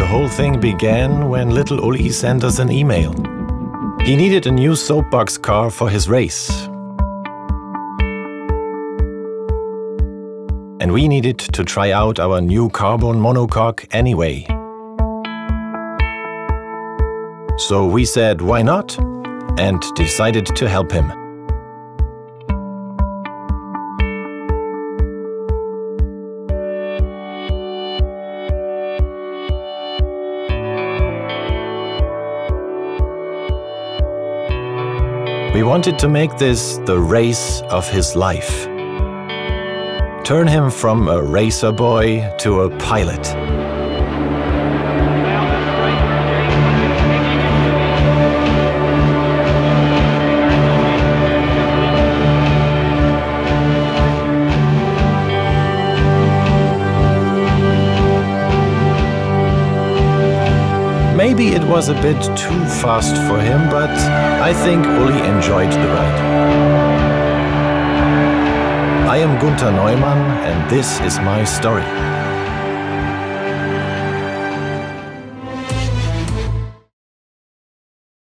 The whole thing began when little Uli sent us an email. He needed a new soapbox car for his race. And we needed to try out our new carbon monocoque anyway. So we said, why not? And decided to help him. We wanted to make this the race of his life. Turn him from a racer boy to a pilot. Maybe it was a bit too fast for him, but I think Uli enjoyed the ride. I am Gunther Neumann, and this is my story.